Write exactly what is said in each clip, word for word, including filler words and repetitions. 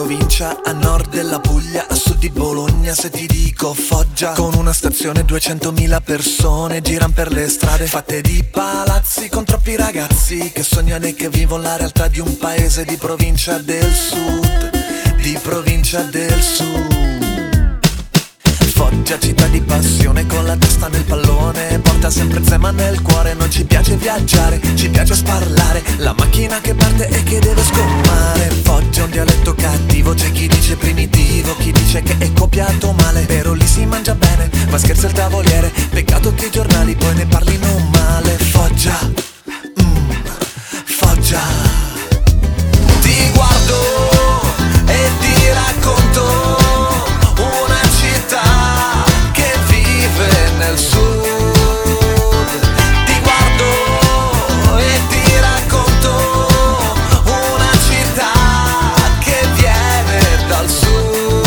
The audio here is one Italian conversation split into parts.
provincia, a nord della Puglia, a sud di Bologna. Se ti dico Foggia, con una stazione duecentomila persone giran per le strade fatte di palazzi, con troppi ragazzi che sognano e che vivono la realtà di un paese di provincia del sud, di provincia del sud. Foggia, città di passione, con la testa nel pallone, porta sempre Zema nel cuore. Non ci piace viaggiare, ci piace sparlare, la macchina che parte e che deve sgommare. Foggia è un dialetto cattivo, c'è chi dice primitivo, chi dice che è copiato male, però lì si mangia bene, ma scherza il tavoliere, peccato che i giornali poi ne parlino male. Foggia, mm, Foggia, ti guardo e ti racconto una città che vive nel sud. Ti guardo e ti racconto una città che viene dal sud.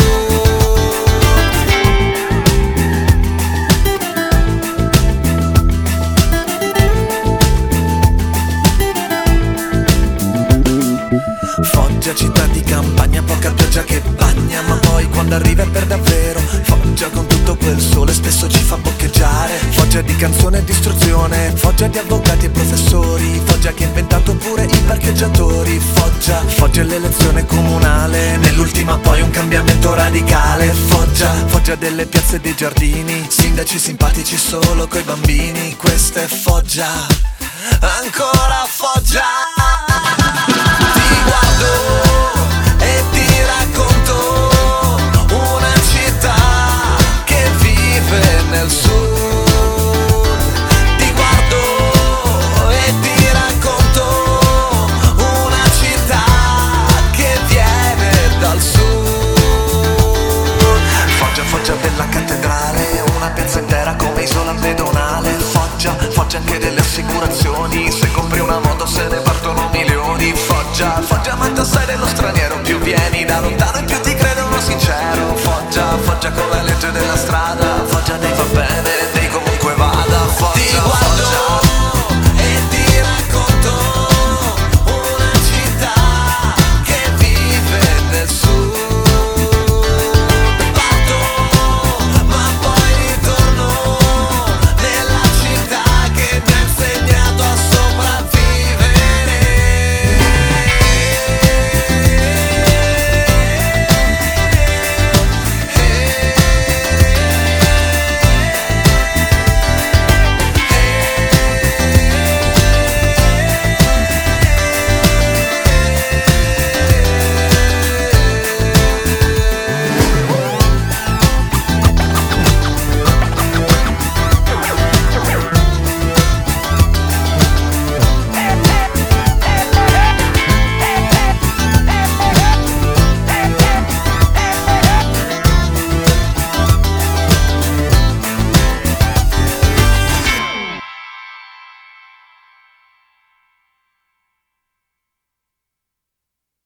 Foggia, città di campagna, poca pioggia che bagna, ma poi quando arriva è per davvero. Foggia con tutto quel sole spesso ci fa boccheggiare. Foggia di canzone e di istruzione, Foggia di avvocati e professori, Foggia che ha inventato pure i parcheggiatori. Foggia, Foggia è l'elezione comunale, nell'ultima poi un cambiamento radicale. Foggia, Foggia delle piazze e dei giardini, sindaci simpatici solo coi bambini. Questa è Foggia, ancora Foggia. Ti guardo e ti racconto una città che vive nel sud. Ti guardo e ti racconto una città che viene dal sud. Foggia, Foggia della cattedrale, una piazza intera come isola pedonale. Foggia, Foggia anche delle assicurazioni, se compri una moto se ne partono milioni. Foggia, Foggia ma tu sei dello straniero, più vieni da lontano e più ti credono sincero. Foggia, Foggia con la